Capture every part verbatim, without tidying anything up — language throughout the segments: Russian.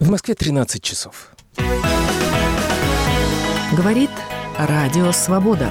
В Москве тринадцать часов. Говорит Радио Свобода.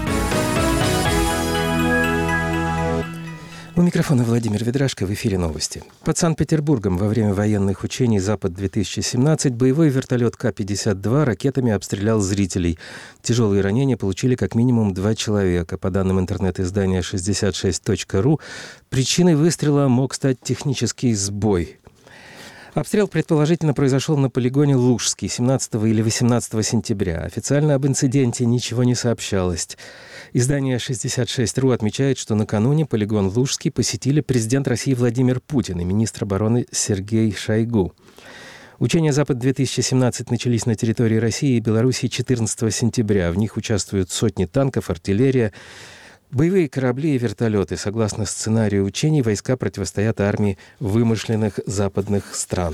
У микрофона Владимир Ведрашко, в эфире новости. Под Санкт-Петербургом во время военных учений «Запад-две тысячи семнадцать» боевой вертолет Ка пятьдесят два ракетами обстрелял зрителей. Тяжелые ранения получили как минимум два человека. По данным интернет-издания шестьдесят шесть точка ру, причиной выстрела мог стать технический сбой. Обстрел, предположительно, произошел на полигоне Лужский семнадцатого или восемнадцатого сентября. Официально об инциденте ничего не сообщалось. Издание шестьдесят шесть точка ру отмечает, что накануне полигон Лужский посетили президент России Владимир Путин и министр обороны Сергей Шойгу. Учения «Запад-две тысячи семнадцать» начались на территории России и Белоруссии четырнадцатого сентября. В них участвуют сотни танков, артиллерия, боевые корабли и вертолеты. Согласно сценарию учений, войска противостоят армии вымышленных западных стран.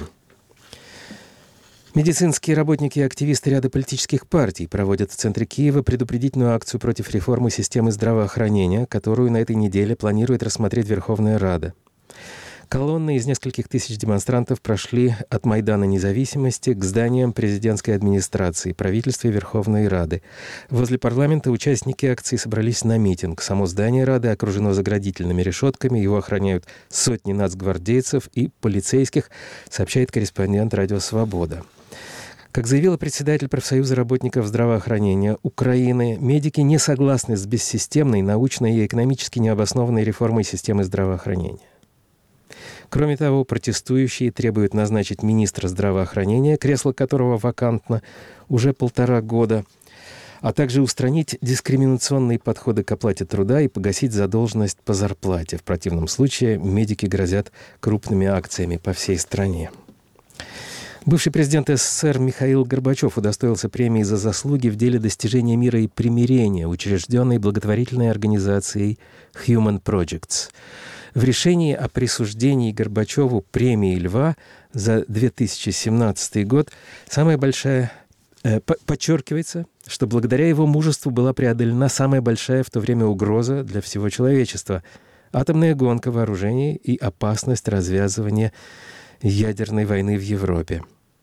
Медицинские работники и активисты ряда политических партий проводят в центре Киева предупредительную акцию против реформы системы здравоохранения, которую на этой неделе планирует рассмотреть Верховная Рада. Колонны из нескольких тысяч демонстрантов прошли от Майдана Независимости к зданиям президентской администрации, правительства и Верховной Рады. Возле парламента участники акции собрались на митинг. Само здание Рады окружено заградительными решетками, его охраняют сотни нацгвардейцев и полицейских, сообщает корреспондент «Радио Свобода». Как заявила председатель профсоюза работников здравоохранения Украины, медики не согласны с бессистемной, научной и экономически необоснованной реформой системы здравоохранения. Кроме того, протестующие требуют назначить министра здравоохранения, кресло которого вакантно уже полтора года, а также устранить дискриминационные подходы к оплате труда и погасить задолженность по зарплате. В противном случае медики грозят крупными акциями по всей стране. Бывший президент СССР Михаил Горбачев удостоился премии за заслуги в деле достижения мира и примирения, учрежденной благотворительной организацией Human Projects. В решении о присуждении Горбачеву премии «Льва» за две тысячи семнадцатый год самая большая, э, подчеркивается, что благодаря его мужеству была преодолена самая большая в то время угроза для всего человечества – атомная гонка вооружений и опасность развязывания ядерной войны в Европе.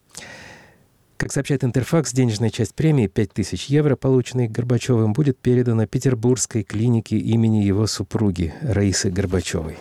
Как сообщает Интерфакс, денежная часть премии, пять тысяч евро, полученной Горбачевым, будет передана Петербургской клинике имени его супруги Раисы Горбачевой.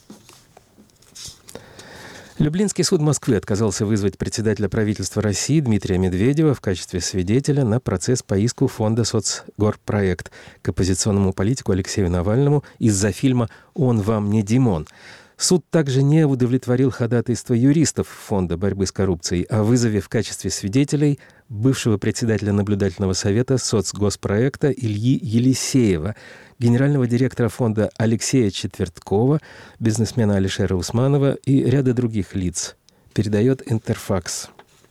Люблинский суд Москвы отказался вызвать председателя правительства России Дмитрия Медведева в качестве свидетеля на процесс по иску фонда «Соцгорпроект» к оппозиционному политику Алексею Навальному из-за фильма «Он вам не Димон». Суд также не удовлетворил ходатайство юристов Фонда борьбы с коррупцией о вызове в качестве свидетелей бывшего председателя наблюдательного совета соцгоспроекта Ильи Елисеева, генерального директора фонда Алексея Четверткова, бизнесмена Алишера Усманова и ряда других лиц, передает Интерфакс.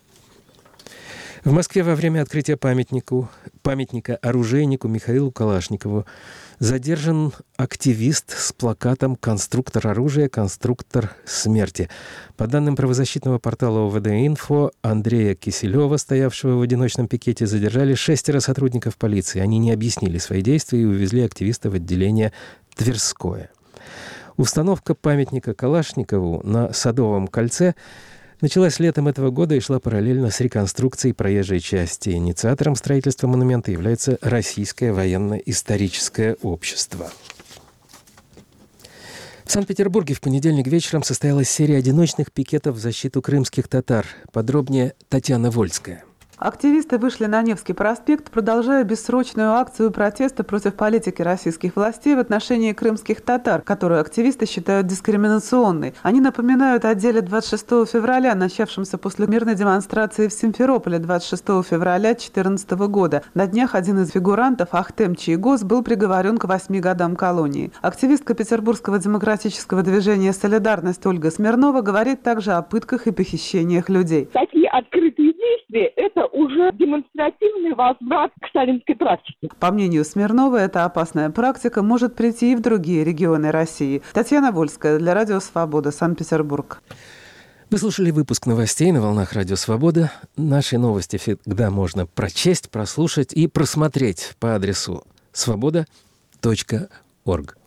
В Москве во время открытия памятнику, памятника оружейнику Михаилу Калашникову задержан активист с плакатом «Конструктор оружия, конструктор смерти». По данным правозащитного портала О В Д Инфо, Андрея Киселева, стоявшего в одиночном пикете, задержали шестеро сотрудников полиции. Они не объяснили свои действия и увезли активиста в отделение Тверское. Установка памятника Калашникову на Садовом кольце началась летом этого года и шла параллельно с реконструкцией проезжей части. Инициатором строительства монумента является Российское военно-историческое общество. В Санкт-Петербурге в понедельник вечером состоялась серия одиночных пикетов в защиту крымских татар. Подробнее Татьяна Вольская. Активисты вышли на Невский проспект, продолжая бессрочную акцию протеста против политики российских властей в отношении крымских татар, которую активисты считают дискриминационной. Они напоминают о деле двадцать шестого февраля, начавшемся после мирной демонстрации в Симферополе двадцать шестого февраля две тысячи четырнадцатого года. На днях один из фигурантов, Ахтем Чийгоз, был приговорен к восьми годам колонии. Активистка Петербургского демократического движения «Солидарность» Ольга Смирнова говорит также о пытках и похищениях людей. Такие открытые действия – это уже демонстративный возврат к сталинской практике. По мнению Смирновой, эта опасная практика может прийти и в другие регионы России. Татьяна Вольская для Радио Свобода, Санкт-Петербург. Вы слушали выпуск новостей на волнах Радио Свобода. Наши новости всегда можно прочесть, прослушать и просмотреть по адресу свобода точка орг.